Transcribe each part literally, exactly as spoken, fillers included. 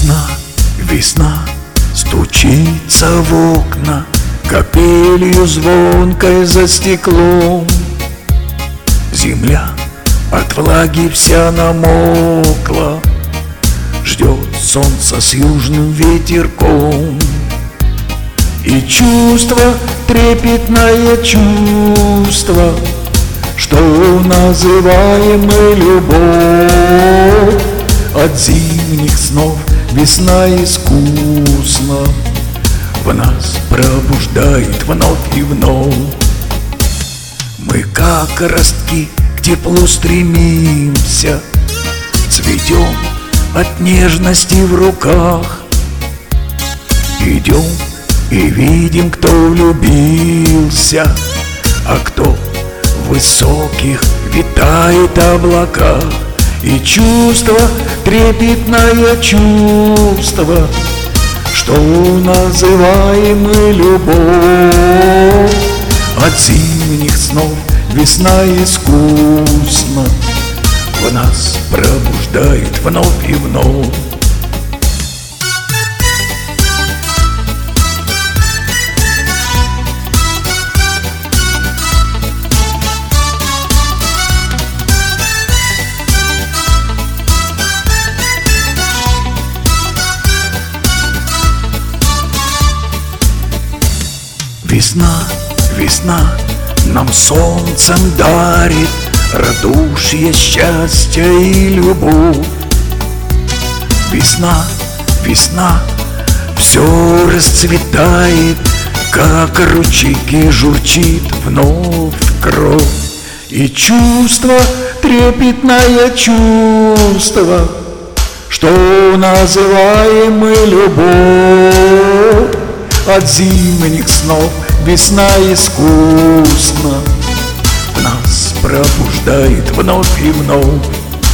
Весна, весна стучится в окна, капелью звонкой за стеклом. Земля от влаги вся намокла, ждет солнца с южным ветерком. И чувство, трепетное чувство, что называем мы любовь, от зимних снов весна искусно в нас пробуждает вновь и вновь. Мы, как ростки, к теплу стремимся, цветем от нежности в руках. Идем и видим, кто влюбился, а кто в высоких витает облаках. И чувство, трепетное чувство, что называем мы любовь, от зимних снов весна искусно в нас пробуждает вновь и вновь. Весна, весна нам солнцем дарит радушие, счастье и любовь. Весна, весна все расцветает, как ручейки журчит вновь кровь. И чувство, трепетное чувство, что называем мы любовь, от зимних снов весна искусно в нас пробуждает вновь и вновь,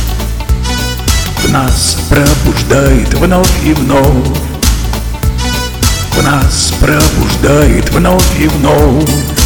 в нас пробуждает вновь и вновь, в нас пробуждает вновь и вновь.